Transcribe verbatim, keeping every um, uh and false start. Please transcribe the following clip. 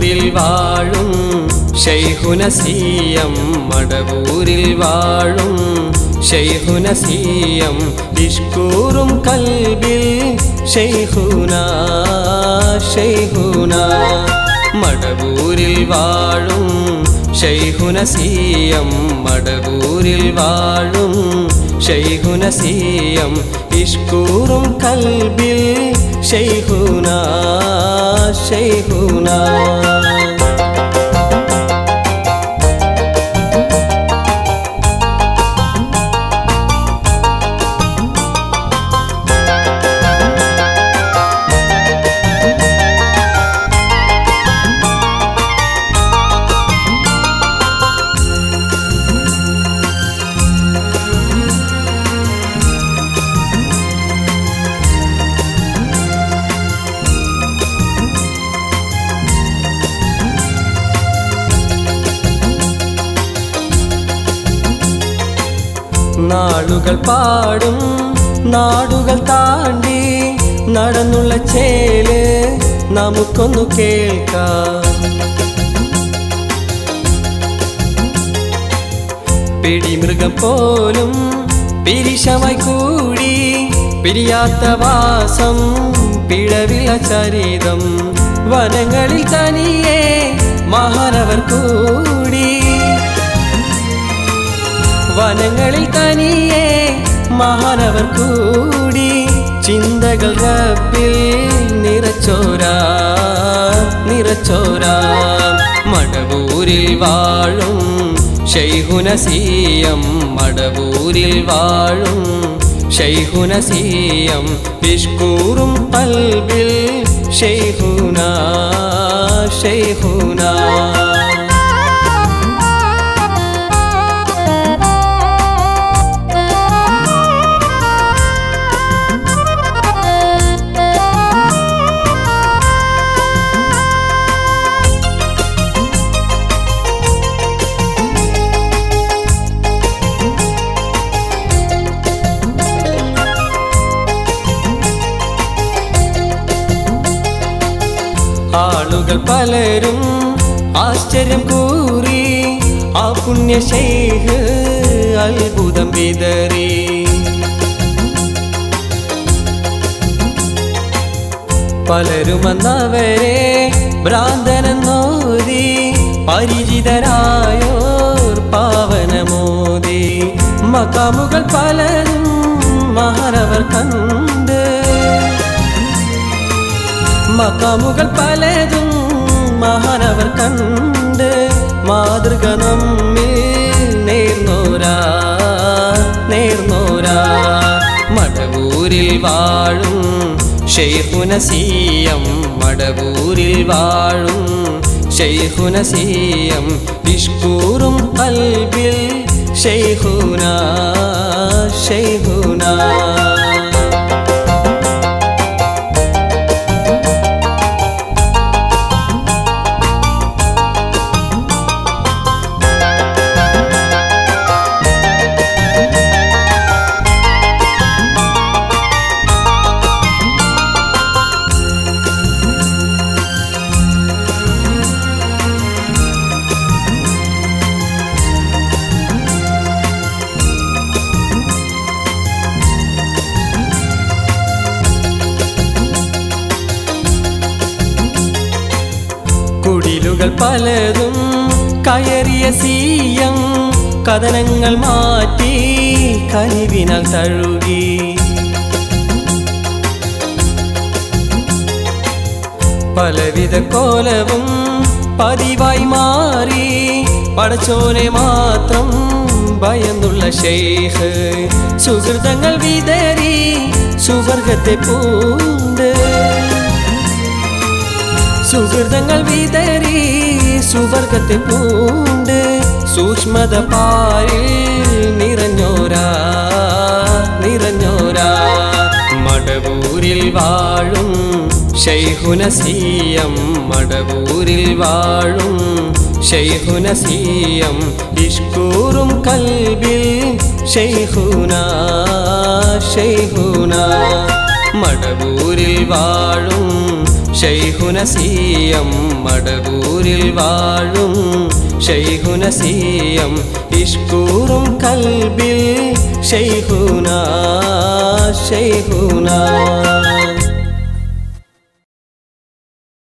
മടവൂരിൽ വാഴും ശൈഖുന സിയം മടവൂരിൽ വാഴും ശൈഖുന സിയം ഇഷ്കൂറും കൽബിൽ ശൈഖുന ശൈഖുന മടവൂരിൽ വാഴും ശൈഖുന സിയം മടവൂരിൽ വാഴും ശൈഖുന സിയം ഇഷ്കൂറും കൽബിൽ ശൈഖുന ശൈഖുന നാളുകൾ പാടും നാടുകൾ താണ്ടി നടന്നുള്ള ചേല് നമുക്കൊന്നു കേൾക്കാം. പിടിമൃഗം പോലും പിരിശമായി കൂടി പിരിയാത്ത വാസം പിഴവില ചരിതം വനങ്ങളിൽ തനിയെ മഹാനവർ കൂടി വനങ്ങളിൽ തനിയെ മഹാനവർ കൂടി ചിന്തകൾ റബ്ബിൽ നിറച്ചോരാ നിറച്ചോരാ മടവൂരിൽ വാഴും ശൈഖുന സിയം മടവൂരിൽ വാഴും ശൈഖുന സിയം ഇഷ്കൂറും കൽബിൽ ശൈഖുന ശൈഖുന ആളുകൾ പലരും ആശ്ചര്യം കൂറി ആ പുണ്യ ശൈഖ് അത്ഭുതം വിതറി. പലരും അന്നവരെ ഭ്രാന്തനെന്നോതി പരിചിതരായോർ പാവനമോദി മഖാമുകൾ പലരും മഹാനവർ കണ്ട് മഖാമുകൾ പലതും മഹാനവർ കണ്ട് മാതൃക നമ്മിൽ നേർന്നോരാ നേർന്നോരാ മടവൂരിൽ വാഴും ശൈഖുന സിയം മടവൂരിൽ വാഴും ശൈഖുന സിയം ഇഷ്കൂറും കൽബിൽ ശൈഖുന ശൈഖുന കുടിലുകൾ പലതും കയറിയ സിയം കഥനങ്ങൾ മാറ്റി കനിവിനാൽ തഴുകി. പലവിധ കോലവും പതിവായി മാറി പടച്ചോനെ മാത്രം ഭയന്നുള്ള ശൈഖ് സുഹൃതങ്ങൾ വിതറി സുവർഗത്തെ പൂണ്ട് സുഹൃതങ്ങൾ വിതറി സുവർഗത്തെ പൂണ്ട് സൂക്ഷ്മത പാരിൽ നിറഞ്ഞോരാ നിറഞ്ഞോരാ മടവൂരിൽ വാഴും ശൈഖുന സിയം മടവൂരിൽ വാഴും ശൈഖുന സിയം ഇഷ്കൂറും കൽബിൽ ശൈഖുന ശൈഖുന മടവൂരിൽ വാഴും ശൈഖുന ശൈഖുനസീയം മടവൂരിൽ വാഴും ശൈഖുനസീയം ഇഷ്കൂറും കൽബിൽ ശൈഖുനാ ശൈഖുനാ